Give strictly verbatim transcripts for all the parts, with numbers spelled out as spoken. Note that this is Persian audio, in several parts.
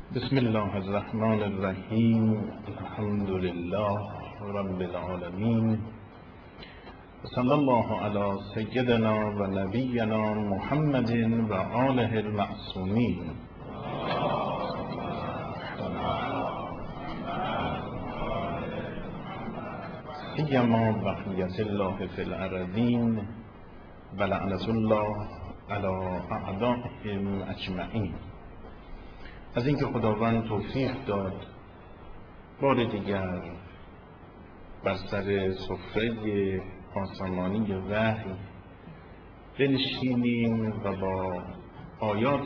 بسم الله الرحمن الرحیم. الحمد لله رب العالمین. صلی الله علی سیدنا و نبینا محمد و آله المعصومین. سیما بقیت الله فی الارضین و لعنت الله علی اعدائهم اجمعین. از اینکه خداوند توفیق داد بار دیگر بر سر سفره آسمانی وحی بنشینیم و با آیات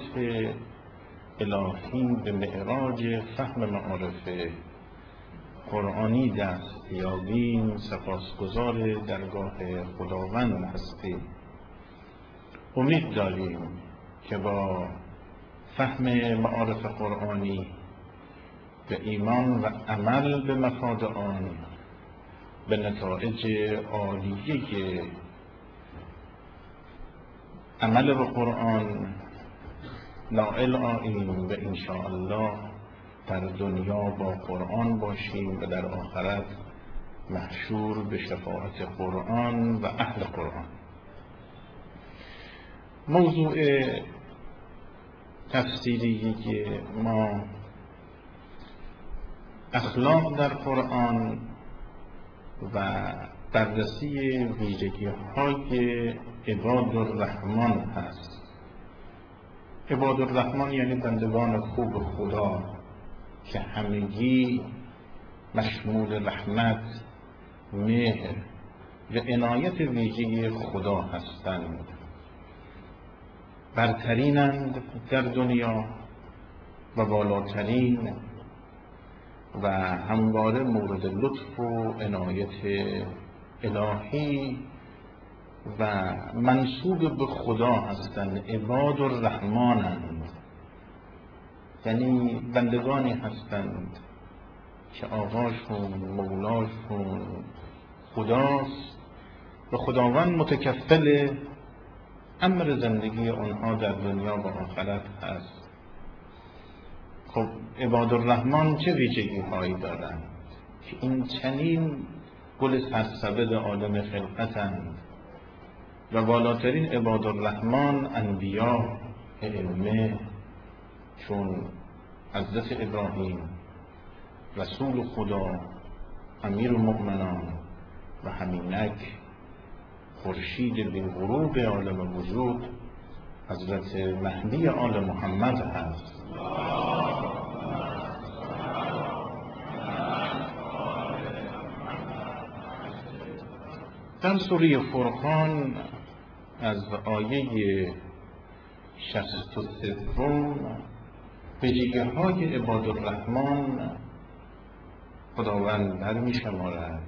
الهی به معراج فهم معارف قرآنی دست یابیم، سپاسگزار درگاه خداوند هستیم. امید داریم که با فهم معارف قرآنی به ایمان و عمل به مفاد آن به نتایج عالیه عمل به قرآن نائل آییم و انشاءالله در دنیا با قرآن باشیم و در آخرت محشور به شفاعت قرآن و اهل قرآن. موضوع تفسیری که ما اخلاق در قرآن و بررسی ویژگی های عباد الرحمن هست. عباد الرحمن یعنی بندگان خوب خدا که همگی مشمول رحمت، مهر و عنایت ویژه خدا هستند. برترینند در دنیا و بالاترین و همواره مورد لطف و عنایت الهی و منسوب به خدا هستند. عباد الرحمنند، یعنی بندگانی هستند که آقاشون مولاشون خداست و خداوند متکفل امر زندگی آنها در دنیا و آخرت هست. خب عباد الرحمن چه ویژگی هایی دارند که این چنین گل سرسبد عالم خلقتند و بالاترین عباد الرحمن انبیا ائمه چون حضرت ابراهیم رسول خدا، امیر المؤمنان و همینک خورشید بی غروب عالم وجود حضرت مهدی آل محمد هست. در سوره فرقان از آیه شصت و سه ویژگی های عباد الرحمن خداوند برمی شمارد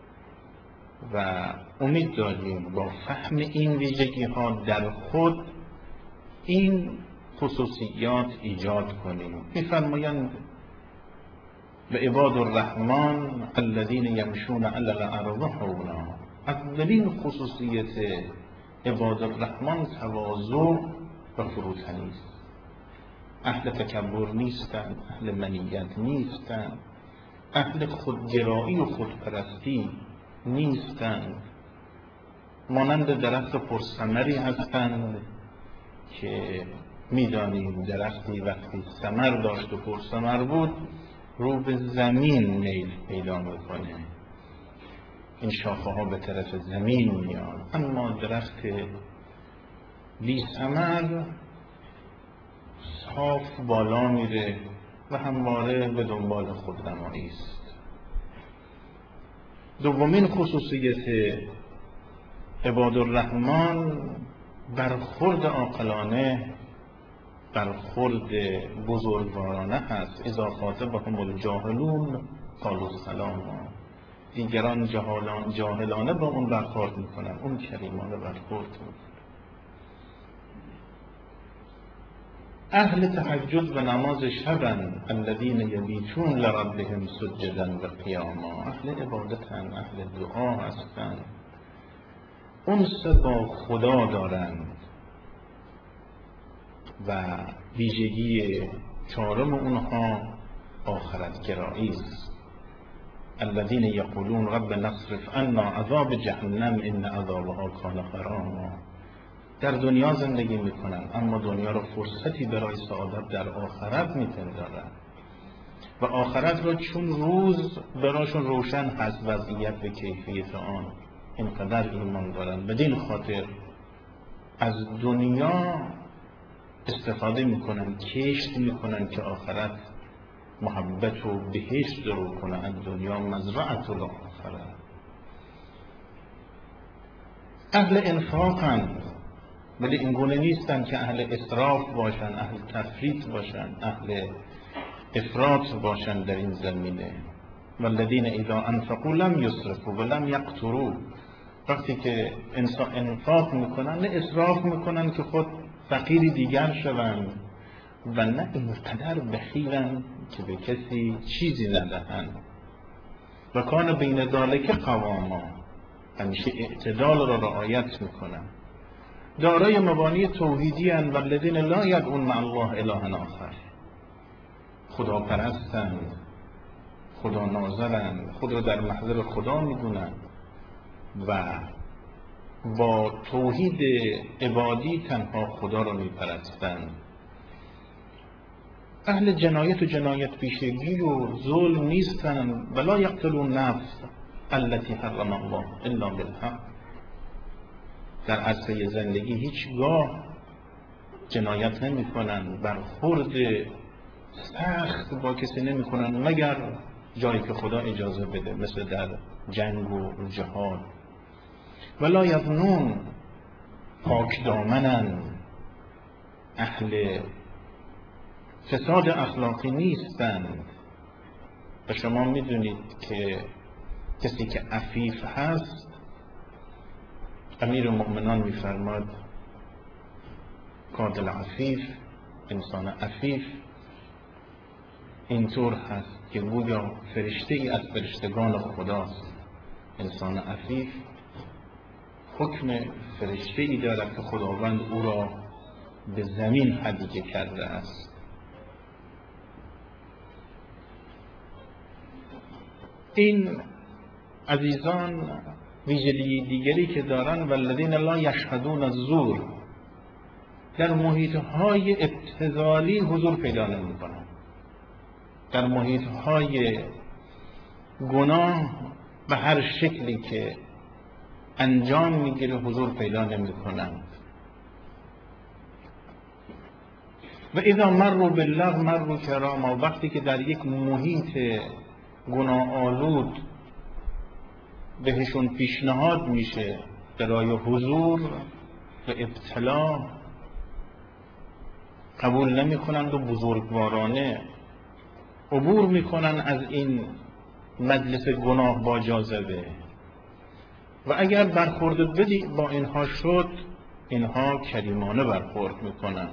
و امید داریم با فهم این ویژگی ها در خود این خصوصیات ایجاد کنیم. می‌فرمایند به عباد الرحمن الذین یمشون علی الارض هونا. اولین خصوصیت عباد الرحمن تواضع و فروتنی است. اهل تکبر نیستند، اهل منیت نیستند، اهل خودگرایی و خودپرستی نیستند. مانند درخت پرثمری هستند که میدانیم درختی وقتی ثمر داشت و پرثمر بود رو به زمین میل پیدا میکنه، این شاخه ها به طرف زمین میان. اما درخت بی ثمر صاف بالا میره و همواره به دنبال خودنمایی است. دومین خصوصیت عباد الرحمن برخورد عاقلانه، برخورد بزرگوارانه هست. اذا خاطبهم الجاهلون قالوا سلاما. دیگران جاهلان جاهلانه با اون برخورد میکنن، اون کریمانه برخورد میکنن. اهل تهجد و نماز شبن الذین یبیتون لربهم سجدا و قیاما. اهل عبادتن، اهل دعا هستند، انس با خدا دارند و ویژگی چهارم اونها آخرت گرایی است. الذین یقولون رب نصرف عنا عذاب جهنم ان عذابها کان غراما. در دنیا زندگی میکنن اما دنیا رو فرصتی برای سعادت در آخرت میپندارن و آخرت رو چون روز براشون روشن هست وضعیت و کیفیت آن، اینقدر ایمان دارن، بدین خاطر از دنیا استفاده میکنن، کشت میکنن که آخرت محبت و بهشت رو کنه. از دنیا مزرعت الاخره. اهل انفاقند ولی اینگونه نیستن که اهل اسراف باشن، اهل تفریط باشن، اهل افراط باشن در این زمینه. والذین اذا انفقوا لم یسرفوا ولم یقتروا. وقتی که انفاق میکنن نه اسراف میکنن که خود فقیری دیگر شوند و نه اینقدر بخیلن که به کسی چیزی ندهند. و کان بین ذالک قواما، همیشه اعتدال را رعایت میکنن. دارای مبانی توحیدی اند. والذین لا یدعون مع الله اله آخر. خدا پرستند، خدا ناظرند، خود را در محضر خدا میدونند و با توحید عبادی تنها خدا را میپرستند. اهل جنایت و جنایت پیشگی و ظلم نیستند. ولا یقتلون نفس التي حرم الله الا بالحق. در عرصه زندگی هیچگاه جنایت نمی کنند، برخورد سخت با کسی نمی کنند مگر جایی که خدا اجازه بده، مثل در جنگ و جهاد. ولا یظنون، پاک دامنند، اهل فساد اخلاقی نیستند. و شما میدونید که کسی که عفیف هست، امیر المؤمنان میفرماد کادل عفیف، انسان عفیف اینطور هست که گویا فرشته ای از فرشتگان خداست. انسان عفیف حکم فرشته ای دارد که خداوند او را به زمین هدیه کرده است. این عزیزان ویژگی دیگری که دارن، والذین لا یشهدون الزور، در محیط های ابتذالی حضور پیدا نمی کنن. در محیط های گناه به هر شکلی که انجام میگیره حضور پیدا نمی کنند. و اذا مروا باللغو مروا کراما. وقتی که در یک محیط گناه آلود بهشون پیشنهاد میشه برای حضور و ابتلا، قبول نمی کنند و بزرگوارانه عبور میکنن از این مجلس گناه با جاذبه. و اگر برخورد بدی با اینها شد، اینها کریمانه برخورد میکنن.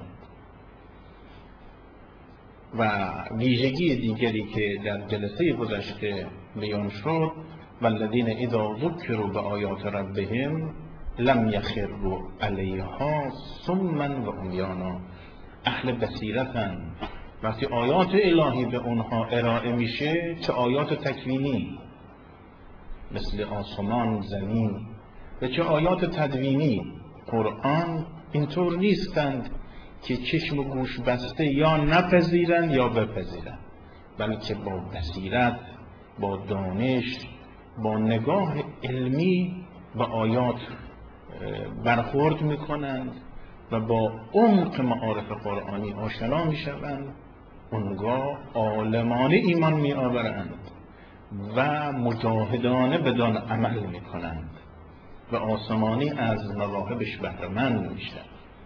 و ویژگی دیگری که در جلسه گذشته بیان شد، والذین اذا ذکروا بآیات ربهم لم یخروا علیها صما و عمیانا. اهل بصیرتن. وقتی آیات الهی به اونها ارائه میشه، چه آیات تکوینی مثل آسمان، زمین، و چه آیات تدوینی قرآن، اینطور نیستند که چشم و گوش بسته یا نپذیرند یا بپذیرند، بلکه با بصیرت، با دانش، با نگاه علمی به آیات برخورد میکنند و با عمق معارف قرآنی آشنا میشوند. اونگاه عالمانه ایمان میآورند و مجاهدانه بدان عمل میکنند و آسمانی از مواهبش بهره‌مند میشن.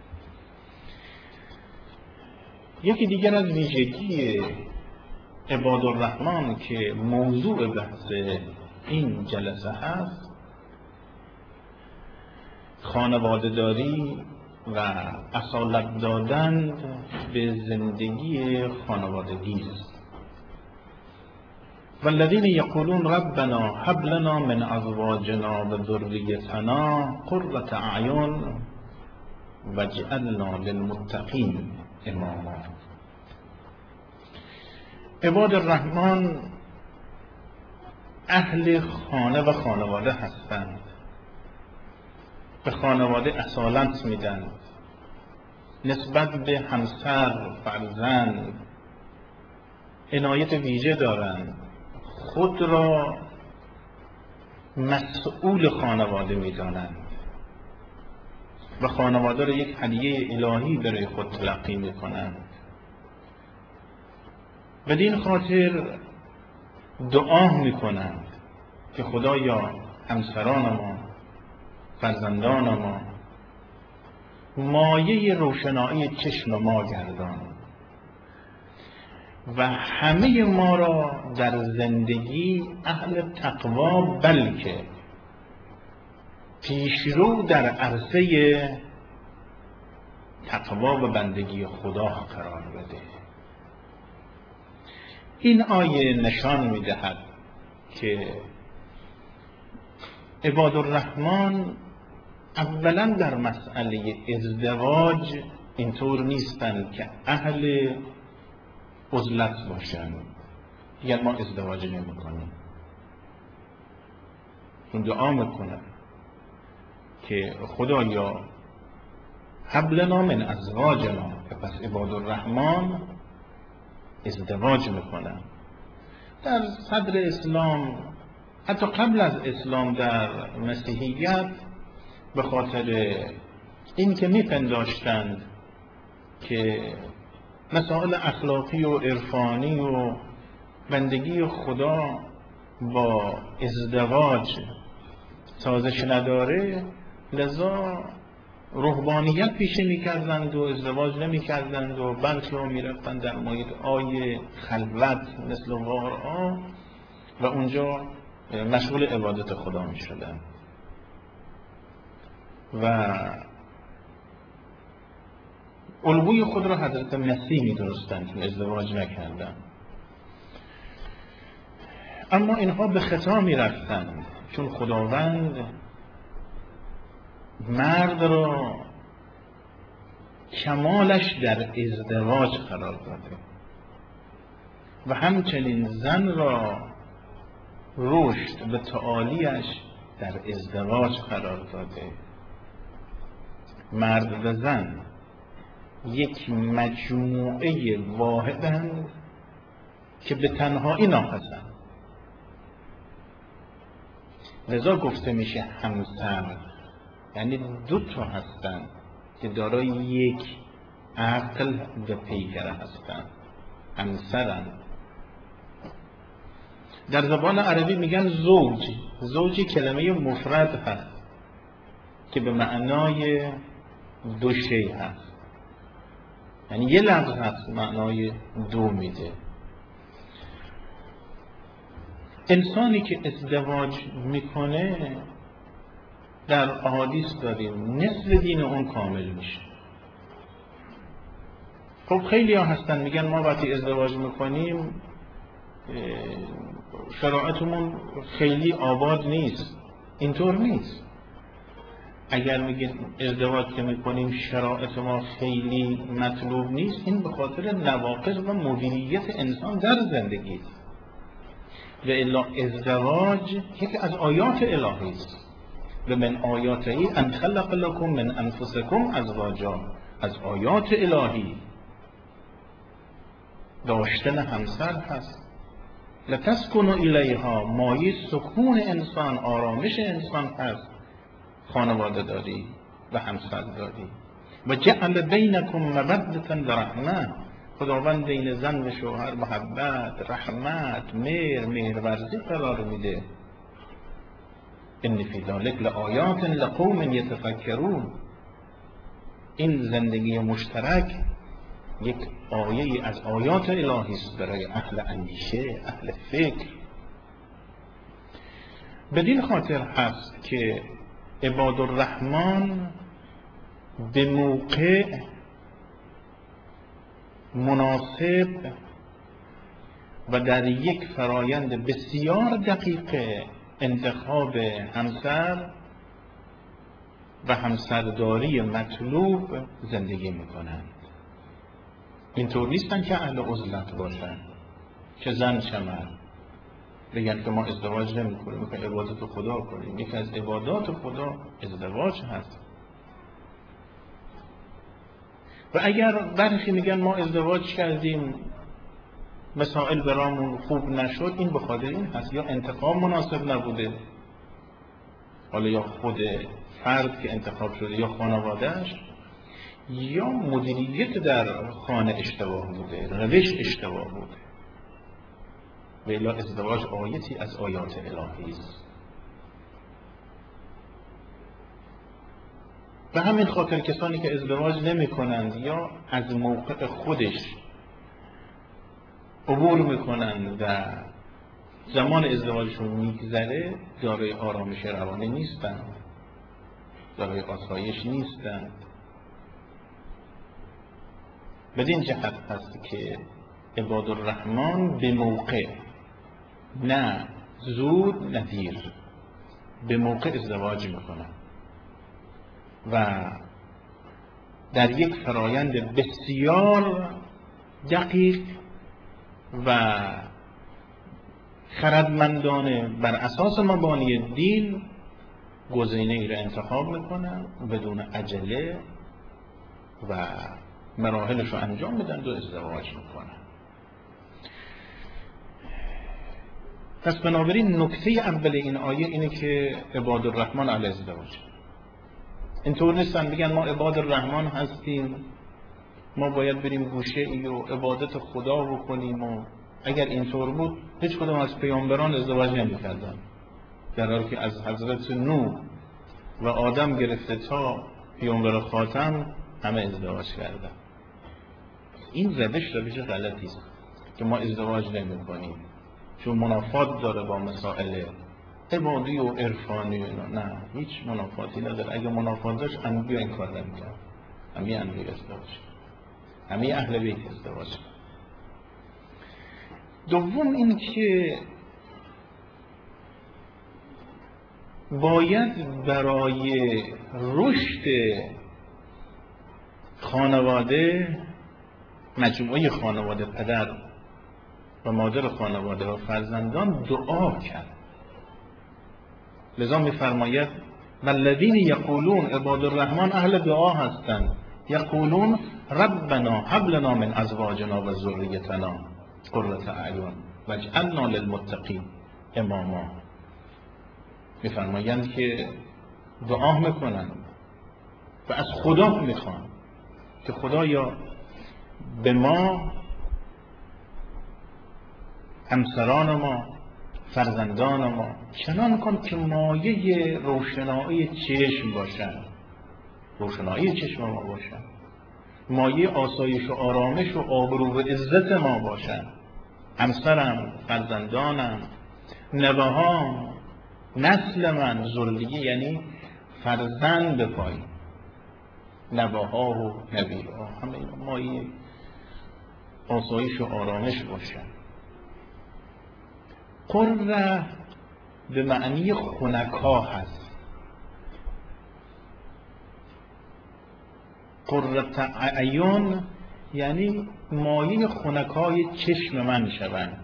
یکی دیگر از ویژگی عباد الرحمن که موضوع بحث این جلسه هست، خانواده داری و اصالت دادن به زندگی خانوادگی است. والذین یقولون ربنا هب لنا من ازواجنا و ذریتنا قرة اعین واجعلنا للمتقین اماما. عباد الرحمن اهل خانه و خانواده هستند، به خانواده اصالت میدن، نسبت به همسر، فرزند عنایت ویژه دارند، خود را مسئول خانواده میدانند و خانواده را یک هدیه الهی برای خود تلقی میکنند. بدین خاطر دعا میکنند که خدایا همسران ما، فرزندان ما مایه روشنایی چشم ما گردان و همه ما را در زندگی اهل تقوا بلکه پیشرو در عرصه تقوا و بندگی خدا قرار بده. این آیه نشان میدهد که عباد الرحمن اولا در مسئله ازدواج اینطور نیستند که اهل عزلت باشند، یعنی ما ازدواج نمی کنیم. چون دعا میکنن که خدایا هب لنا من ازواجنا، که پس عباد الرحمن ازدواج میکنن. در صدر اسلام، حتی قبل از اسلام در مسیحیت، به خاطر این که میپنداشتند که مسائل اخلاقی و عرفانی و بندگی خدا با ازدواج سازش نداره، لذا رهبانیت پیشه میکردند و ازدواج نمیکردند و بلکه ها میرفتند در محیط آی خلوت مثل غارها و اونجا مشغول عبادت خدا میشدند و الگوی خود را حضرت مسیح میدونستند که ازدواج نکردند. اما اینها به خطا میرفتند چون خداوند مرد را کمالش در ازدواج قرار داده و همچنین زن را رشد و تعالیش در ازدواج قرار داده. مرد و زن یک مجموعه واحدند که به تنهایی ناقصند، لذا گفته میشه همسر، یعنی دو تا هستند که دارای یک عقل و پیکره هستند، همسرند. در زبان عربی میگن زوج. زوج کلمه مفرد هست که به معنای دو شی هست، یعنی یه لفظ هست معنای دو میده. انسانی که ازدواج میکنه در احادیث داریم نصف دین اون کامل میشه. خب خیلی ها هستن میگن ما وقتی ازدواج میکنیم شرایطمون خیلی آباد نیست. اینطور نیست. اگر میگید ازدواج که میکنیم شرایط ما خیلی مطلوب نیست، این به خاطر نواقص و مدیریت انسان در زندگی است. و الا ازدواج یکی از آیات الهی است و من آیاته ان خلق لكم من انفسکم ازواجا، از آیات الهی داشتن همسر هست. لتسکنوا الیها، مایه سکون انسان، آرامش انسان هست خانواده داری و همسر داری. و جعل بینکم مودة و رحمه، خداوند بین زن و شوهر محبت، رحمت، مهر، مهرورزی قرار میده. ان فی ذلک لآیات لقوم یتفکرون، این زندگی مشترک یک آیه از آیات الهی است برای اهل اندیشه، اهل فکر. بدین خاطر هست که عباد الرحمن به موقع مناسب و در یک فرایند بسیار دقیق انتخاب همسر و همسرداری مطلوب زندگی میکنند. اینطور نیستن که اهل عزلت باشند. چه زن چه مرد بگن که ما ازدواج نمی کنیم، میخوایم عبادت خدا کنیم. یکی از عبادات خدا ازدواج هست. و اگر برخی میگن ما ازدواج کردیم مسائل برامون خوب نشد، این به خاطر این هست یا انتخاب مناسب نبوده، حالا یا خود فرد که انتخاب شده یا خانوادهش، یا مدیریت در خانه اشتباه بوده، روش اشتباه بوده. و الا ازدواج آیتی از آیات الهی است. و همین خاطر کسانی که ازدواج نمی کنند یا از موقع خودش عبور میکنند و زمان ازدواجشون میگذره، دارای آرامش روانی نیستند، دارای آسایش نیستند. بدین جهت هست که عباد الرحمن به موقع، نه زود نه دیر، به موقع ازدواج میکنن و در یک فرایند بسیار دقیق و خردمندانه بر اساس مبانی دین گزینه ای را انتخاب میکنن بدون عجله و مراحلش رو انجام بدن و ازدواج میکنن. پس بنابراین نکته اول این آیه اینه که عباد الرحمن علی ازدواج. اینطور نیستن بگن ما عباد الرحمن هستیم، ما باید بریم گوشه ای و عبادت خدا بکنیم. و اگر اینطور بود هیچ کدوم از پیامبران ازدواج نمی‌کردن، در حالی که از حضرت نوح و آدم گرفته تا پیامبر خاتم همه ازدواج کردن. این روش روش غلطی است که ما ازدواج نمی‌کنیم چون منافات داره با مسائل عبادی و عرفانی. نه، هیچ منافاتی نداره. اگه منافات داشت انبیا این کار نمی‌کردن. همه انبیا ازدواج، همه اهل بیت ازدواج. دوم این که باید برای رشد خانواده، مجموعه خانواده، پدر و مادر خانواده و فرزندان دعا کرد. لذا می‌فرماید والذین یقولون عباد الرحمن اهل دعا هستند، یقولون ربنا هب لنا من ازواجنا و ذریتنا قرة اعین واجعلنا للمتقین اماما. می‌فرمایند که دعا میکنند و از خدا میخوان که خدایا به ما، همسران ما، فرزندان ما چنان کن که مایه روشنایی چشم باشند، روشنایی چشم ما باشند، مایه آسایش و آرامش و آبرو و عزت ما باشند. همسرم، فرزندانم، نوهام، نسل من، ذریه یعنی فرزند به پایین، نوه‌ها و نوی‌ها، همه اینا مایه آسایش و آرامش باشند. قره به معنی خنکا هست. قرة اعین یعنی مایه خنکای چشم من شوند.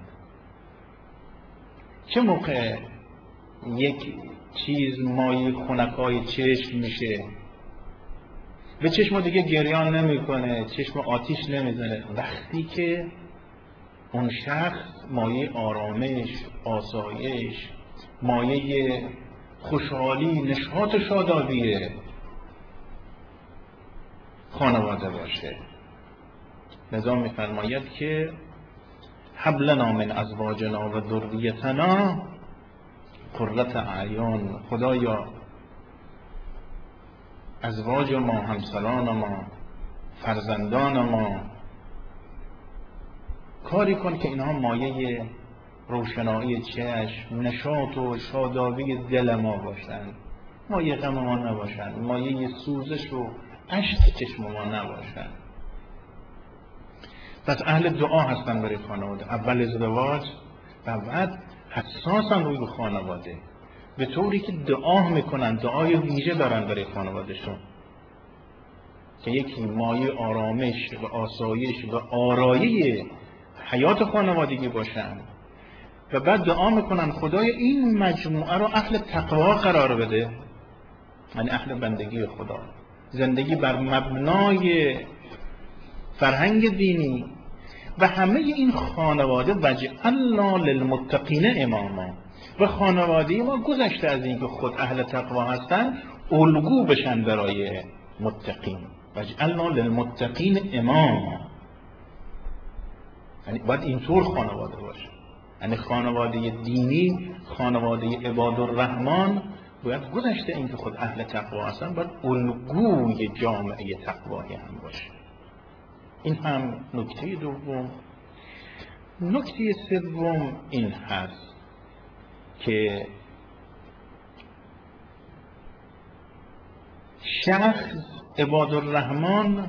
چه موقع یک چیز مایه خنکای چشم میشه؟ به چشم دیگه گریان نمیکنه، چشم آتیش نمیزنه. وقتی که اون شخص مایه آرامش، آسایش، مایه خوشحالی، نشاط و شادابی خانواده باشه. لذا می‌فرماید که هب لنا من ازواجنا و ذریتنا قرة اعین. خدایا ازواج ما، همسران ما، فرزندان ما کاری کن که اینها مایه روشنایی چشم، نشاط و شادابی دل ما باشند، مایه غم ما نباشند، مایه سوزش و اشک چشم ما نباشند. پس اهل دعا هستن برای خانواده. اول ازدواج و بعد حساسن روی خانواده، به طوری که دعا میکنن، دعای ویژه دارن برای خانوادهشون که یکی مایه آرامش و آسایش و آرایه حیات خانوادگی باشن و بعد دعا میکنن خدای این مجموعه رو اهل تقوا قرار بده، یعنی اهل بندگی خدا، زندگی بر مبنای فرهنگ دینی و همه این خانواده وجعلنا للمتقین اماما، و خانواده ما گذشته از اینکه خود اهل تقوا هستن الگو بشن برای متقین. وجعلنا للمتقین اماما، یعنی باید اینطور خانواده باشه، یعنی خانواده دینی، خانواده عباد الرحمن باید گذشته اینکه خود اهل تقوا هستن باید الگوی جامعه تقوایی هم باشه. این هم نکته دوم. نکته سوم این هست که شخص عباد الرحمن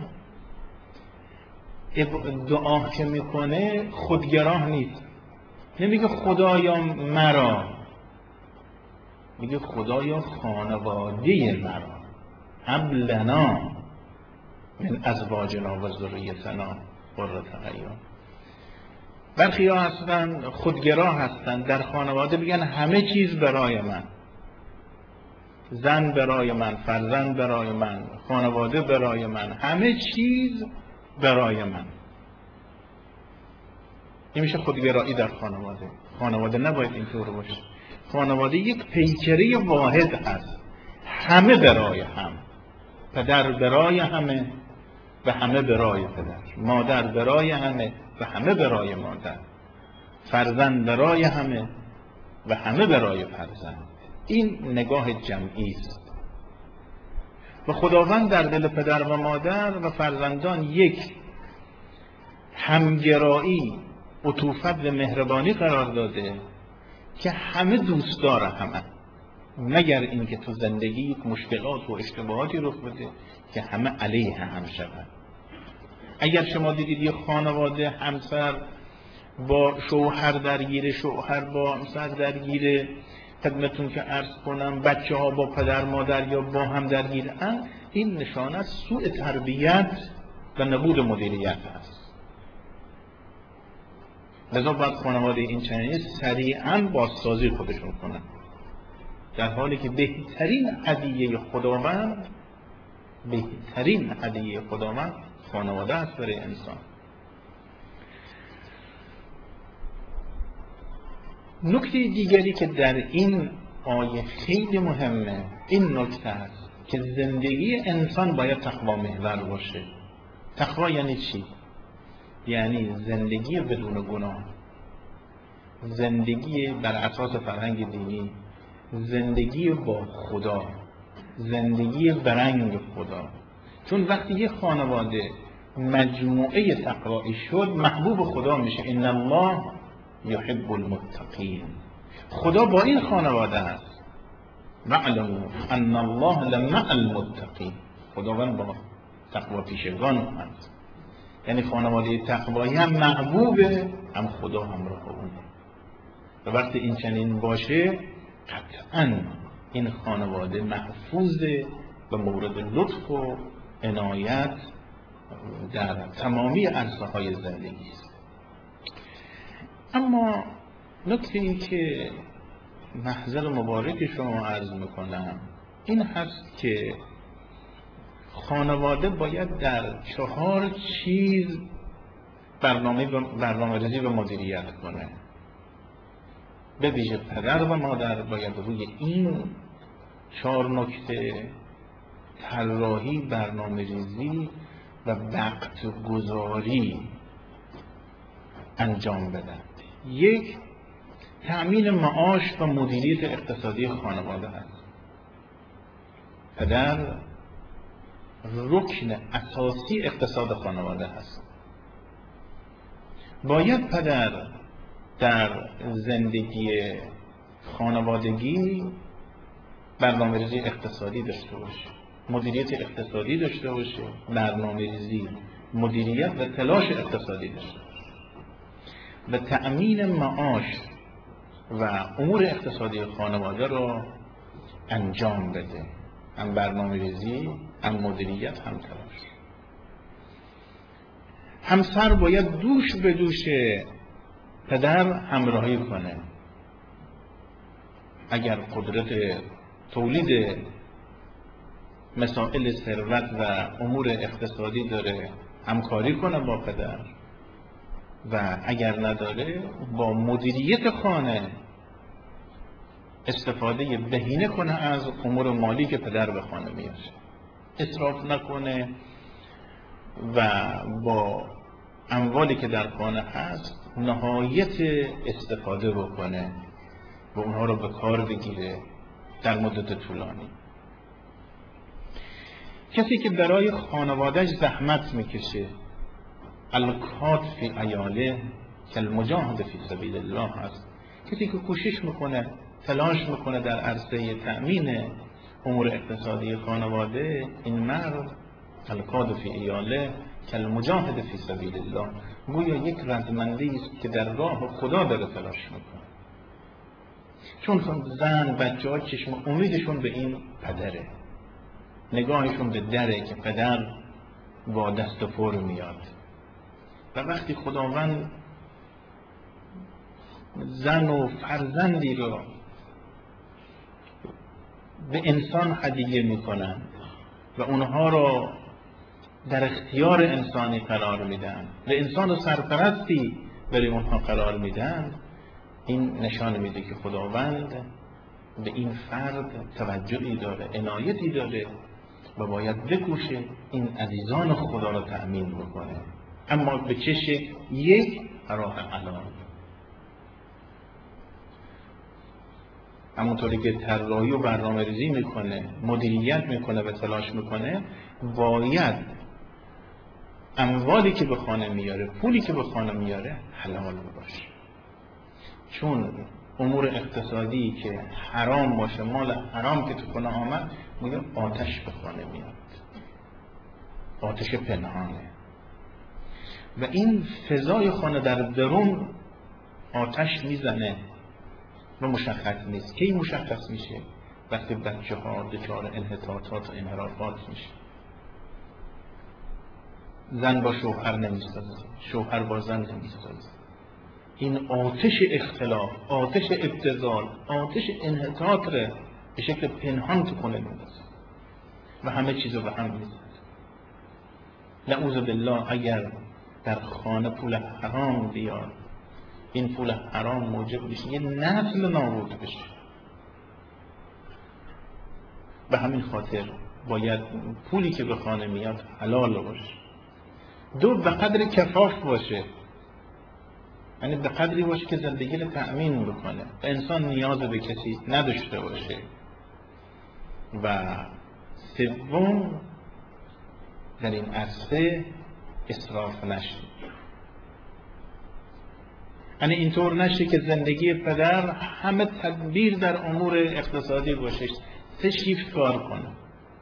دعا که میکنه خودگراه نیست، نمیگه خدایا مرا، میگه خدایا خانواده مرا، هب لنا من ازواجنا و ذریتنا قرة اعین. برخی ها هستن خودگراه هستن، در خانواده میگن همه چیز برای من، زن برای من، فرزند برای من، خانواده برای من، همه چیز برای من. این میشه خودگرایی در خانواده. خانواده نباید اینطور باشه. خانواده یک پیکره واحد هست، همه برای هم، پدر برای همه و همه برای پدر، مادر برای همه و همه برای مادر، فرزند برای همه و همه برای فرزند. این نگاه جمعی است و خداوند در دل پدر و مادر و فرزندان یک همگرایی، عطوفت و مهربانی قرار داده که همه دوستدار همه، مگر اینکه تو زندگی مشکلات و اشتباهاتی رخ بده که همه علیه هم شود. اگر شما دیدید یه خانواده همسر با شوهر درگیره، شوهر با همسر درگیره، خدمتون که عرض کنم بچه ها با پدر مادر یا با هم درگیرن، این نشانه از سوء تربیت و نبود مدیریت است. لذا باید خانواده این چنینی سریعا بازسازی خودشون کنن، در حالی که بهترین هدیه خداوند بهترین هدیه خداوند خانواده است برای انسان. نکته دیگری که در این آیه خیلی مهمه این نکته است که زندگی انسان باید تقوا محور باشه. تقوا یعنی چی؟ یعنی زندگی بدون گناه، زندگی بر اساس فرهنگ دینی، زندگی با خدا، زندگی برنگ خدا. چون وقتی یه خانواده مجموعه تقوایی شد محبوب خدا میشه. ان الله یحب المتقین. خدا با این خانواده است. معلوم ان الله لمع المتقین. خداوند با تقوا پیشگان هست. یعنی خانواده تقوایی هم محبوبه، هم خدا همراه اونه. و وقتی این چنین باشه قطعاً این خانواده محفوظه و مورد لطف و عنایت در تمامی عرصه های زندگی است. اما نکته این که محضر مبارک شما عرض میکنم این هست که خانواده باید در چهار چیز برنامه برنامه ریزی و مدیریت کنه. به ویژه پدر و مادر باید روی این چهار نکته طراحی، برنامه ریزی و وقت گذاری انجام بدن. یک، تأمین معاش و مدیریت اقتصادی خانواده هست. پدر رکن اساسی اقتصاد خانواده هست. باید پدر در زندگی خانوادگی برنامه‌ریزی اقتصادی داشته باشه، مدیریت اقتصادی داشته باشه، برنامه‌ریزی، مدیریت و تلاش اقتصادی داشته باشه و تأمین معاش و امور اقتصادی خانواده را انجام بده، هم برنامه‌ریزی، هم مدیریت، هم تلاش. همسر باید دوش به دوش پدر همراهی کنه. اگر قدرت تولید مسائل ثروت و امور اقتصادی داره همکاری کنه با پدر، و اگر نداره با مدیریت خانه استفاده بهینه کنه از امور مالی که پدر به خانه میاره، اسراف نکنه و با اموالی که در خانه هست نهایت استفاده بکنه و اونها رو به کار بگیره در مدت طولانی. کسی که برای خانوادهش زحمت میکشه، الکات فی عیاله کالمجاهد فی سبیل الله هست. کسی که کوشش میکنه، تلاش میکنه در عرصه تأمین امور اقتصادی خانواده، این مرد الکات فی عیاله کالمجاهد فی سبیل الله، گویا یک رزمنده است که در راه خدا داره تلاش میکنه. چون زن بچه ها چشم امیدشون به این پدره، نگاهشون به دره که پدر با دست پر میاد. و وقتی خداوند زن و فرزندی رو به انسان هدیه میکنن و اونها رو در اختیار انسانی قرار میدن و انسان سرپرستی برای اونها قرار میدن، این نشان میده که خداوند به این فرد توجهی داره، عنایتی داره و باید بکوشه این عزیزان خدا رو تأمین بکنه. اما به چه شکل؟ یک، راه حلال. همونطوری که طراحی و برنامه ریزی میکنه، مدیریت میکنه و تلاش میکنه، باید اموالی که به خانه میاره، پولی که به خانه میاره حلال باشه. چون امور اقتصادی که حرام باشه، مال حرام که تو خانه آمد، میگه آتش به خانه میاد، آتش پنهانه و این فضای خانه در درون آتش میزنه و مشخص نیست. کی مشخص میشه؟ وقتی بچه ها دچار انحطاطات و انحرافات میشه. زن با شوهر نمیسازه، شوهر با زن نمیسازه. این آتش اختلاف، آتش ابتذال، آتش انحطاط رو به شکل پنهان تو خانه میندازه و همه چیزو به هم میزنه. نعوذ بالله اگر در خانه پول حرام بیاد، این پول حرام موجب میشه یه نسل نابود بشه. به همین خاطر باید پولی که به خانه میاد حلال باشه. دو، به قدر کفاف باشه، یعنی به قدری باشه که زندگی رو تأمین بکنه و انسان نیاز به کسی نداشته باشه. و سوم، در این عرصه اسراف نشه، یعنی اینطور نشه که زندگی پدر همه تدبیر در امور اقتصادی باشه، سه شیفت کار کنه.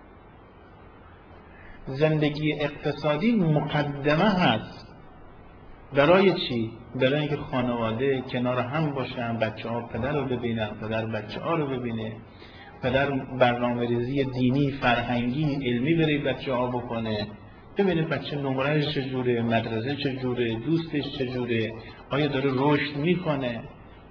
زندگی اقتصادی مقدمه هست. برای چی؟ برای اینکه خانواده کنار هم باشن، بچه ها پدر رو ببینن، پدر بچه ها رو ببینه، پدر برنامه ریزی دینی، فرهنگی، علمی برای بچه ها بکنه، ببینه بچه نمرهش چجوره، مدرسه چجوره، دوستش چجوره، آیا داره رشد میکنه.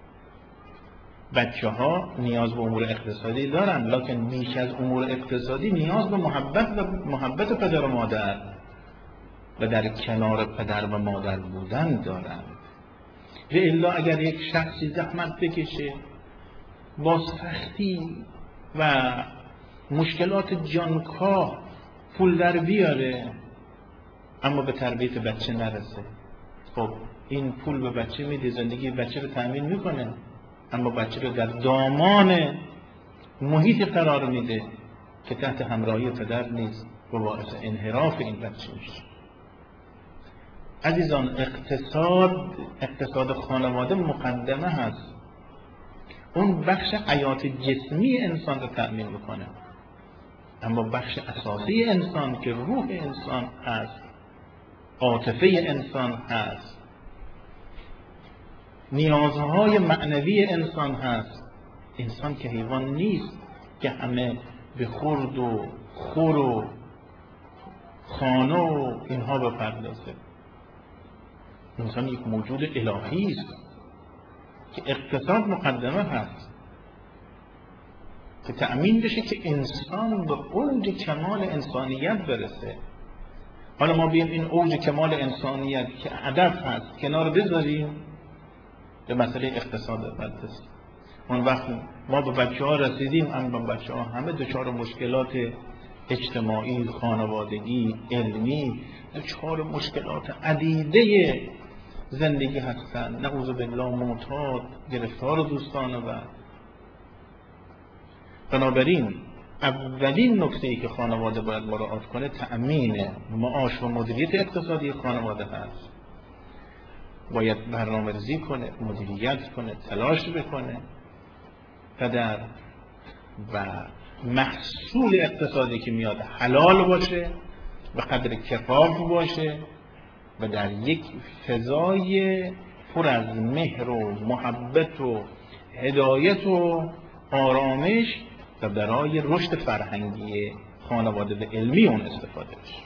بچه ها نیاز به امور اقتصادی دارن، لکن بیش از امور اقتصادی نیاز به محبت و محبت پدر و مادر و در کنار پدر و مادر بودن دارن. و الا اگر یک شخصی زحمت بکشه، با سختی و مشکلات جانکاه پول در بیاره اما به تربیت بچه نرسه، خب این پول به بچه میده، زندگی بچه رو تأمین میکنه، اما بچه رو در دامان محیط قرار میده که تحت همراهی پدر نیست و باعث انحراف این بچه میشه. عزیزان، اقتصاد اقتصاد خانواده مقدمه هست. اون بخش حیات جسمی انسان رو تأمین میکنه، اما بخش اساسی انسان که روح انسان هست، عاطفه انسان هست، نیازهای معنوی انسان هست. انسان که حیوان نیست که همه به خورد و خور و خانه و اینها بپردازه. انسان یک موجود الهی است که اقتصاد مقدمه هست که تأمین بشه که انسان به اوج کمال انسانیت برسه. حالا ما بیم این اوج کمال انسانیت که هدف هست کنار بذاریم، به مسئله اقتصاد بردست. اون وقت ما به بچه ها رسیدیم، اما بچه ها همه دچار مشکلات اجتماعی، خانوادگی، علمی، دچار مشکلات عدیده زندگی هستن، نعوذ بالله معتاد، گرفتار دوستان و بنابراین اولین نکته‌ای که خانواده باید مراعات کنه تأمین معاش و مدیریت اقتصادی خانواده هست. باید برنامه‌ریزی کنه، مدیریت کنه، تلاش بکنه و در و محصول اقتصادی که میاد حلال باشه، به قدر کفاف باشه و در یک فضای پر از مهر و محبت و هدایت و آرامش و برای رشد فرهنگی خانواده و علمی اون استفاده بشه.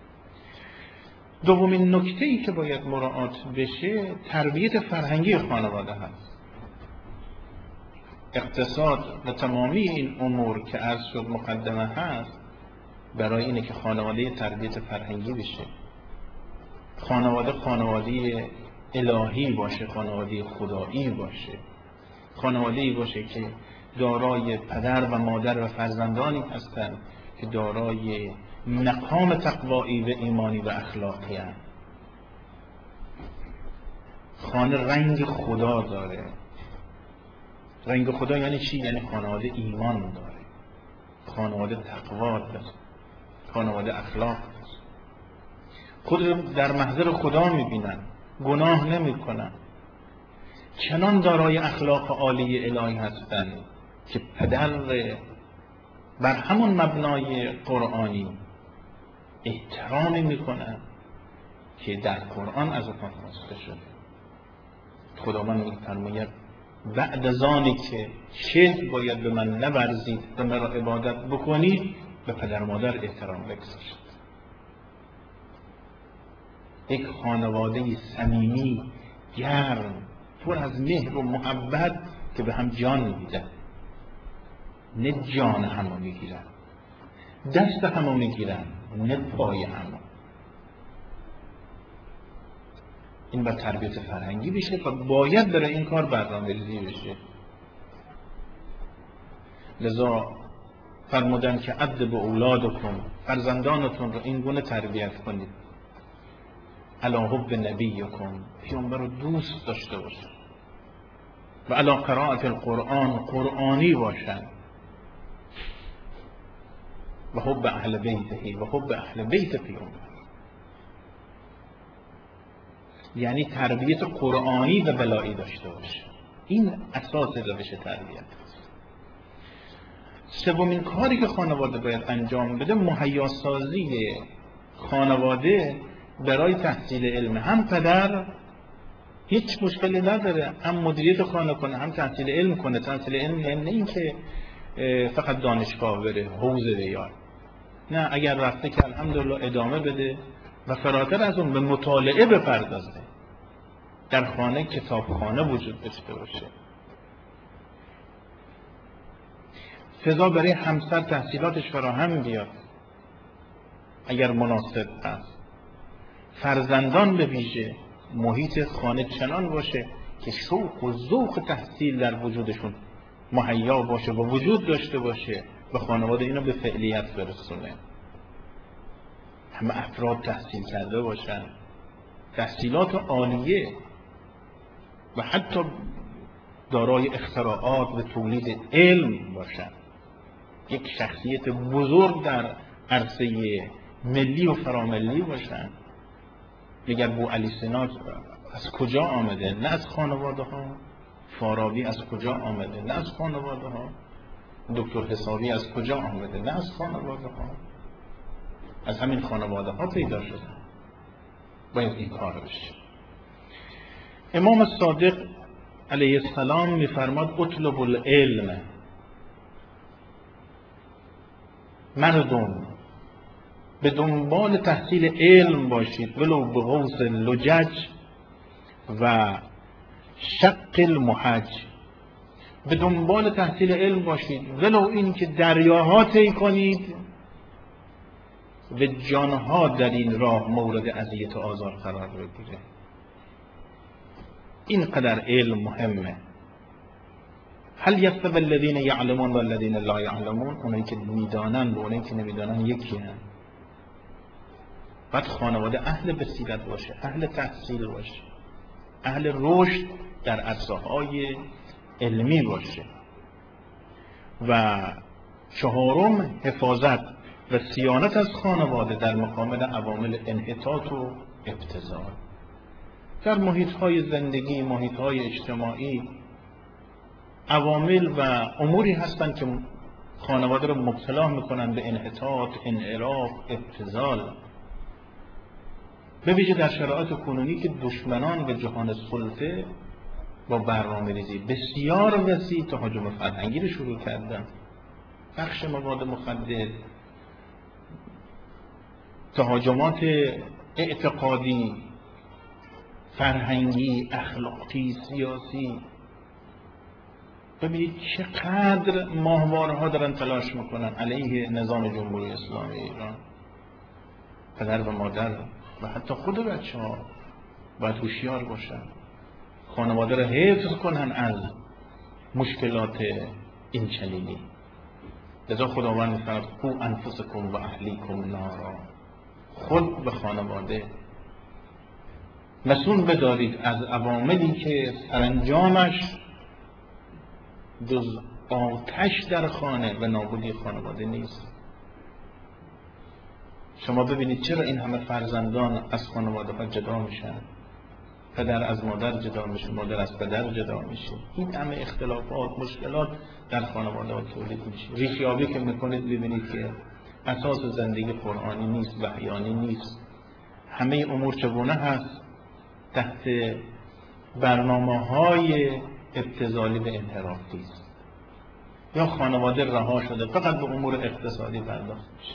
دومین نکته‌ای که باید مراعات بشه تربیت فرهنگی خانواده هست. اقتصاد و تمامی این امور که عرض شد مقدمه هست برای اینه که خانواده تربیت فرهنگی بشه. خانواده خانواده الهی باشه، خانواده خدایی باشه، خانواده‌ای باشه که دارای پدر و مادر و فرزندانی هستند که دارای مقام تقوایی و ایمانی و اخلاقی هستند. خانه رنگ خدا داره. رنگ خدا یعنی چی؟ یعنی خانواده ایمان داره، خانواده تقوا داره، خانواده اخلاق داره، خود در محضر خدا میبینن، گناه نمیکنن، چنان دارای اخلاق عالی الهی هستند که پدر بر همون مبنای قرآنی احترام میکنن که در قرآن از آن خواسته شده. خداوند میفرماید بعد از آنی که شرک باید به من نورزید و مرا عبادت بکنید به پدر مادر احترام بگذارید. یک خانواده صمیمی، گرم، پر از مهر و محبت که به هم جان میدن، نه جان همو میگیرن، دست همو میگیرن، نه پای همو. این باید تربیت فرهنگی بشه و باید برای این کار برنامه‌ریزی بشه. لذا فرمودن که ادب اولادکم، فرزندانتون رو این گونه تربیت کنید، علی حب نبیکم، پیامبر رو دوست داشته باشن و علی قرائت القرآن، قرآنی باشن و حب اهل بیته و حب اهل بیت پیامبر، یعنی تربیت قرآنی و بلایی داشته باشه. این اساس روش تربیت است. سومین کاری که خانواده باید انجام بده مهیاسازی خانواده برای تحصیل علم. هم پدر هیچ مشکلی نداره، هم مدیریت خانه کنه، هم تحصیل علم کنه. تحصیل علم یعنی نه این که فقط دانشگاه بره، حوزه بیار، نه، اگر رفته که الحمدلله ادامه بده و فراتر از اون به مطالعه بپردازه. در خانه کتابخانه وجود داشته باشه. فضا برای همسر تحصیلاتش فراهم بیاد اگر مناسب است. فرزندان به ویژه محیط خانه چنان باشه که شوق و ذوق تحصیل در وجودشون مهیا باشه و وجود داشته باشه و خانواده اینو به فعلیت برسونه. همه افراد تحصیل کرده باشن، تحصیلات عالیه و حتی دارای اختراعات و تولید علم باشن، یک شخصیت بزرگ در عرصه ملی و فراملی باشن. میگه ابو علی سینا از کجا آمده؟ نه از خانواده ها. فارابی از کجا آمده؟ نه از خانواده ها. دکتر حسابی از کجا آمده؟ نه از خانواده ها. از همین خانواده ها پیدا شدن. باید این کار بشه. امام صادق علیه السلام میفرماد اطلب العلم، مردم به دنبال تحصیل علم باشید ولو به قوس لجج و شق المحج، به دنبال تحصیل علم باشید، ولو این که دریاها طی کنید و جانها در این راه مورد اذیت و آزار قرار بگیره. اینقدر علم مهمه. هل یستوی الذین یعلمون و الذین لا یعلمون؟ اونایی که میدانن و اونایی که نمیدانن یکی هم. باید خانواده اهل بصیرت باشه، اهل تحصیل باشه، اهل رشد در عرصه‌های علمی باشه. و چهارم، حفاظت و صیانت از خانواده در مقابل عوامل انحطاط و ابتذال. در محیط‌های زندگی، محیط‌های اجتماعی، عوامل و اموری هستند که خانواده رو مبتلا میکنن به انحطاط، انحراف، ابتذال. به ویژه در شرایط کنونی که دشمنان به جهان سلطه با برنامه ریزی بسیار وسیع تهاجم فرهنگی رو شروع کردن. بخش مواد مخدر، تهاجمات اعتقادی، فرهنگی، اخلاقی، سیاسی. ببینید چقدر ماهوارها دارن تلاش میکنن علیه نظام جمهوری اسلامی ایران. پدر و مادر و حتی خود بچه ها باید هوشیار باشن، خانواده را حفظ کنن از مشکلات این چنینی. لذا خداوند میفرماید قوا انفسکم و اهلیکم نارا، خود به خانواده مسئول بدارید از عواملی که سرانجامش جز آتش در خانه و نابودی خانواده نیست. شما ببینید چرا این همه فرزندان از خانواده ها جدا میشن، پدر از مادر جدا میشه، مادر از پدر جدا میشه، این همه اختلافات، مشکلات در خانواده ها تولید میشه. ریشیابی که میکنید ببینید که اساس زندگی قرآنی نیست، وحیانی نیست. همه امور چگونه هست؟ تحت برنامه های ابتذالی و انحرافی است. یا خانواده رها شده فقط به امور اقتصادی پرداخت میشه.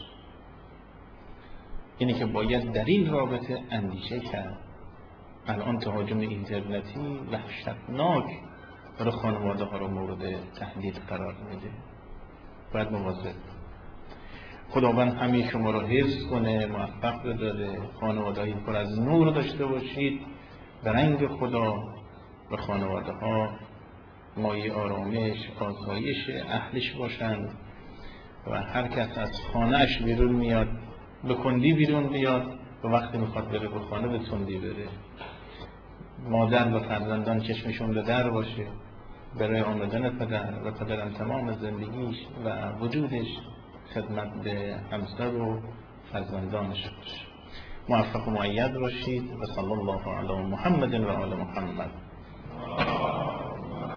اینی که باید در این رابطه اندیشه کرد. الان تهاجم اینترنتی وحشتناک برای خانواده ها رو مورد تهدید قرار میده. باید مواظب. خداوند همه شما رو حفظ کنه، موفق بداره، خانواده‌ای پر از نور داشته باشید، به رنگ خدا و خانواده ها مایه آرامش، آسایش اهلش باشند و هر کس از خانهش بیرون میاد به کندی بیرون بیاد و وقتی میخواد بره به خانه به تندی بره. مادر و فرزندان چشمشون به در باشه برای آمدن پدر و پدرم تمام زندگیش و وجودش خدمت به همسر و فرزندانش باشه. موفق و مؤید باشید و صلی الله علی محمد و آل محمد.